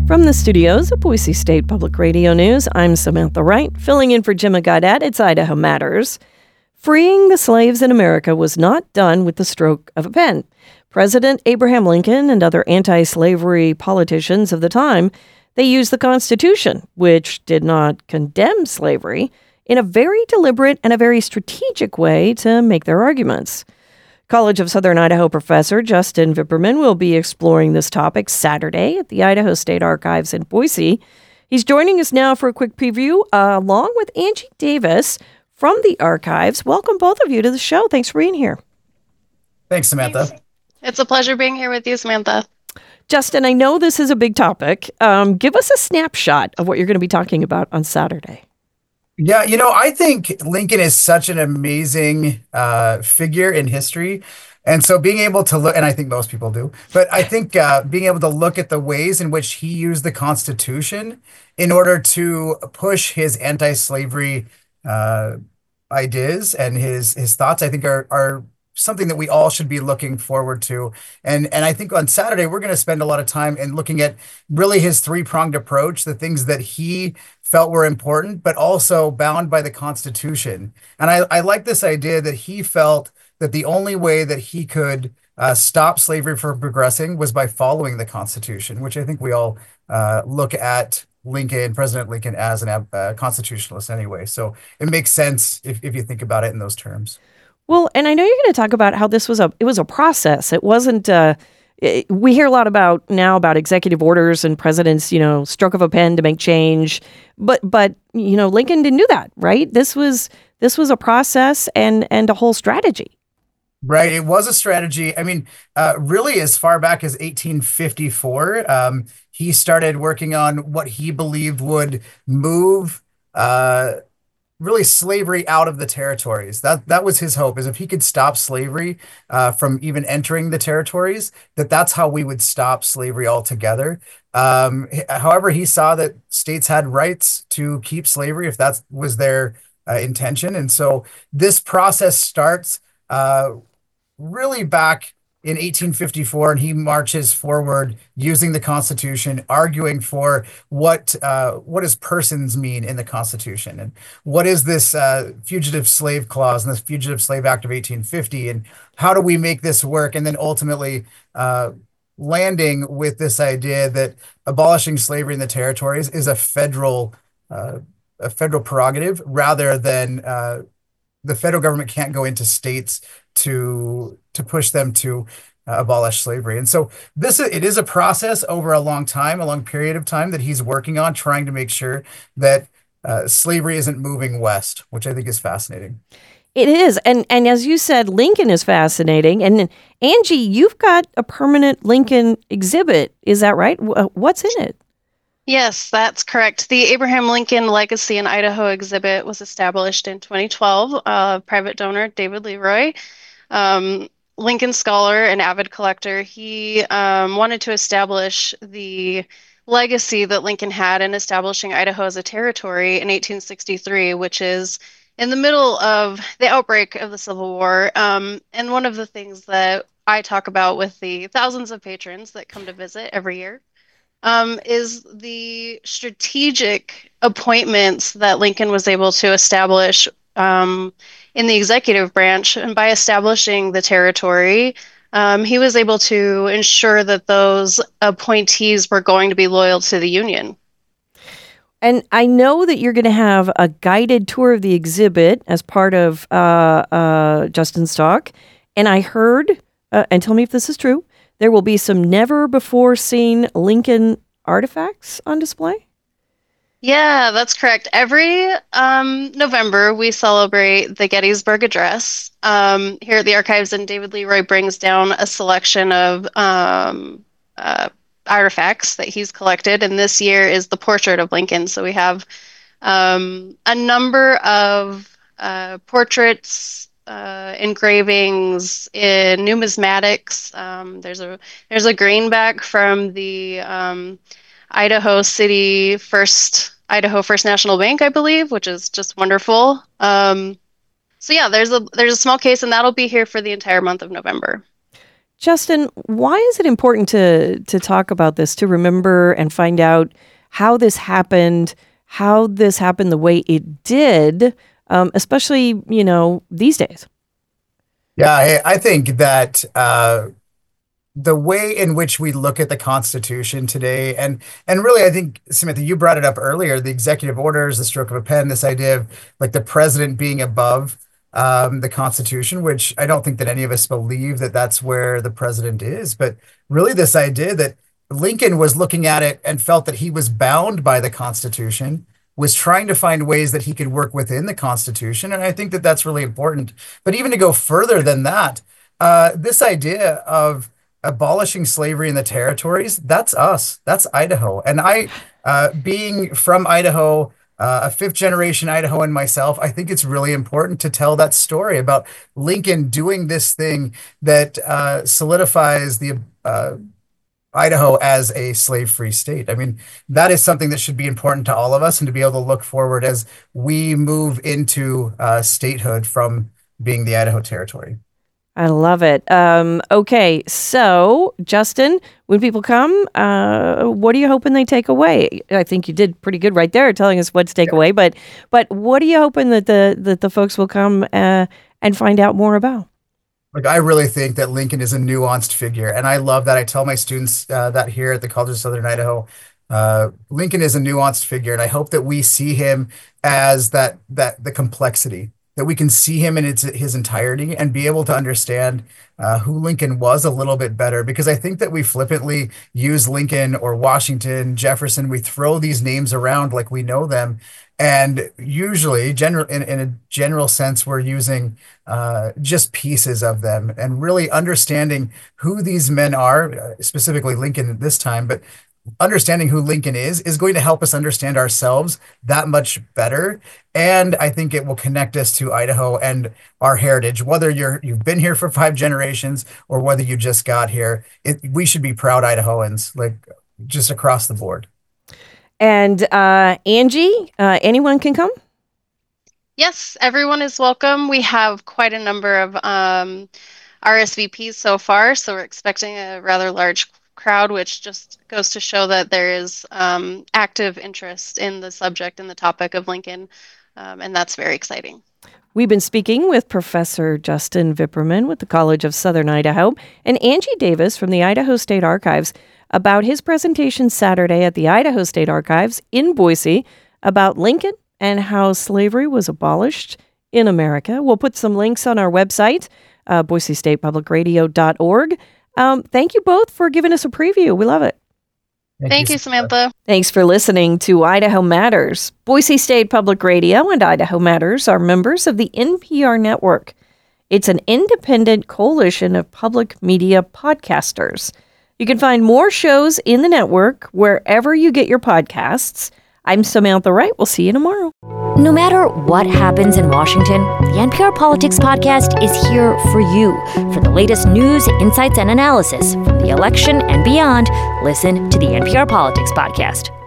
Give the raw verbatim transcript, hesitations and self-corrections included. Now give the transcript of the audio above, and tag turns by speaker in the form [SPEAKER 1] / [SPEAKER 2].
[SPEAKER 1] From the studios of Boise State Public Radio News, I'm Samantha Wright, filling in for Jimmy Gaudet. It's Idaho Matters. Freeing the slaves in America was not done with the stroke of a pen. President Abraham Lincoln and other anti-slavery politicians of the time, they used the Constitution, which did not condemn slavery, in a very deliberate and a very strategic way to make their arguments. College of Southern Idaho professor Justin Vipperman will be exploring this topic Saturday at the Idaho State Archives in Boise. He's joining us now for a quick preview, uh, along with Angie Davis from the archives. Welcome, both of you, to the show. Thanks for being here.
[SPEAKER 2] Thanks, Samantha.
[SPEAKER 3] Thanks. It's a pleasure being here with you, Samantha.
[SPEAKER 1] Justin, I know this is a big topic. Um, give us a snapshot of what you're going to be talking about on Saturday.
[SPEAKER 2] Yeah, you know, I think Lincoln is such an amazing uh, figure in history. And so being able to look, and I think most people do, but I think uh, being able to look at the ways in which he used the Constitution in order to push his anti-slavery uh, ideas and his his thoughts, I think are are something that we all should be looking forward to. And and I think on Saturday, we're going to spend a lot of time in looking at really his three-pronged approach, the things that he felt were important, but also bound by the Constitution. And I, I like this idea that he felt that the only way that he could uh, stop slavery from progressing was by following the Constitution, which I think we all uh, look at Lincoln, President Lincoln, as an uh, constitutionalist anyway. So it makes sense if, if you think about it in those terms.
[SPEAKER 1] Well, and I know you're going to talk about how this was a it was a process. It wasn't. Uh, it, we hear a lot about now about executive orders and presidents, you know, stroke of a pen to make change. But but you know, Lincoln didn't do that, right? This was this was a process and and a whole strategy.
[SPEAKER 2] Right. It was a strategy. I mean, uh, really, as far back as eighteen fifty-four, um, he started working on what he believed would move uh, really slavery out of the territories. That that was his hope, is if he could stop slavery uh, from even entering the territories, that that's how we would stop slavery altogether. Um, h- however, he saw that states had rights to keep slavery if that was their uh, intention. And so this process starts uh, really back in eighteen fifty-four, and he marches forward using the Constitution, arguing for what uh, what does persons mean in the Constitution, and what is this uh, fugitive slave clause and this Fugitive Slave Act of eighteen fifty, and how do we make this work? And then ultimately uh, landing with this idea that abolishing slavery in the territories is a federal uh, a federal prerogative, rather than uh, the federal government can't go into states to to push them to uh, abolish slavery. And so this it is a process over a long time, a long period of time that he's working on, trying to make sure that uh, slavery isn't moving west, which I think is fascinating.
[SPEAKER 1] It is. And and as you said, Lincoln is fascinating. And Angie, you've got a permanent Lincoln exhibit. Is that right? What's in it?
[SPEAKER 3] Yes, that's correct. The Abraham Lincoln Legacy in Idaho exhibit was established in twenty twelve. Uh, private donor David Leroy, um, Lincoln scholar and avid collector, he um, wanted to establish the legacy that Lincoln had in establishing Idaho as a territory in eighteen sixty-three, which is in the middle of the outbreak of the Civil War. Um, and one of the things that I talk about with the thousands of patrons that come to visit every year um, is the strategic appointments that Lincoln was able to establish um, in the executive branch. And by establishing the territory, um, he was able to ensure that those appointees were going to be loyal to the Union.
[SPEAKER 1] And I know that you're going to have a guided tour of the exhibit as part of uh, uh, Justin's talk. And I heard, uh, and tell me if this is true, there will be some never-before-seen Lincoln artifacts on display?
[SPEAKER 3] Yeah, that's correct. Every um, November, we celebrate the Gettysburg Address um, here at the Archives, and David Leroy brings down a selection of um, uh, artifacts that he's collected, and this year is the portrait of Lincoln. So we have um, a number of uh, portraits, uh, engravings in numismatics. Um, there's a there's a greenback from the um, Idaho City First Idaho First National Bank, I believe, which is just wonderful. Um, so yeah, there's a there's a small case, and that'll be here for the entire month of November.
[SPEAKER 1] Justin, why is it important to to talk about this, to remember and find out how this happened, how this happened the way it did, um, especially, you know, these days?
[SPEAKER 2] Yeah, I, I think that uh, the way in which we look at the Constitution today, and and really, I think, Samantha, you brought it up earlier, the executive orders, the stroke of a pen, this idea of like the president being above um, the Constitution, which I don't think that any of us believe that that's where the president is. But really, this idea that Lincoln was looking at it and felt that he was bound by the Constitution, was trying to find ways that he could work within the Constitution. And I think that that's really important. But even to go further than that, uh, this idea of abolishing slavery in the territories, that's us. That's Idaho. And I, uh, being from Idaho, uh, a fifth generation Idahoan myself, I think it's really important to tell that story about Lincoln doing this thing that uh, solidifies the uh, Idaho as a slave-free state. I mean, that is something that should be important to all of us, and to be able to look forward as we move into uh, statehood from being the Idaho Territory.
[SPEAKER 1] I love it. Um, okay, so Justin, when people come, uh, what are you hoping they take away? I think you did pretty good right there, telling us what to take yeah. away. But but what are you hoping that the that the folks will come uh, and find out more about?
[SPEAKER 2] Like, I really think that Lincoln is a nuanced figure, and I love that. I tell my students uh, that here at the College of Southern Idaho, uh, Lincoln is a nuanced figure, and I hope that we see him as that that the complexity, that we can see him in its, his entirety and be able to understand uh, who Lincoln was a little bit better. Because I think that we flippantly use Lincoln or Washington, Jefferson, we throw these names around like we know them. And usually, general in, in a general sense, we're using uh, just pieces of them, and really understanding who these men are, specifically Lincoln at this time, but understanding who Lincoln is, is going to help us understand ourselves that much better. And I think it will connect us to Idaho and our heritage, whether you're, you've been here for five generations or whether you just got here. It, we should be proud Idahoans, like just across the board.
[SPEAKER 1] And uh, Angie, uh, anyone can come?
[SPEAKER 3] Yes, everyone is welcome. We have quite a number of um, R S V Ps so far, so we're expecting a rather large crowd, which just goes to show that there is um, active interest in the subject and the topic of Lincoln, um, and that's very exciting.
[SPEAKER 1] We've been speaking with Professor Justin Vipperman with the College of Southern Idaho and Angie Davis from the Idaho State Archives about his presentation Saturday at the Idaho State Archives in Boise about Lincoln and how slavery was abolished in America. We'll put some links on our website, uh, boise state public radio dot org. Um, thank you both for giving us a preview. We love it.
[SPEAKER 3] Thank, thank you, Samantha.
[SPEAKER 1] Thanks for listening to Idaho Matters. Boise State Public Radio and Idaho Matters are members of the N P R network. It's an independent coalition of public media podcasters. You can find more shows in the network wherever you get your podcasts. I'm Samantha Wright. We'll see you tomorrow.
[SPEAKER 4] No matter what happens in Washington, the N P R Politics Podcast is here for you. For the latest news, insights, and analysis from the election and beyond, listen to the N P R Politics Podcast.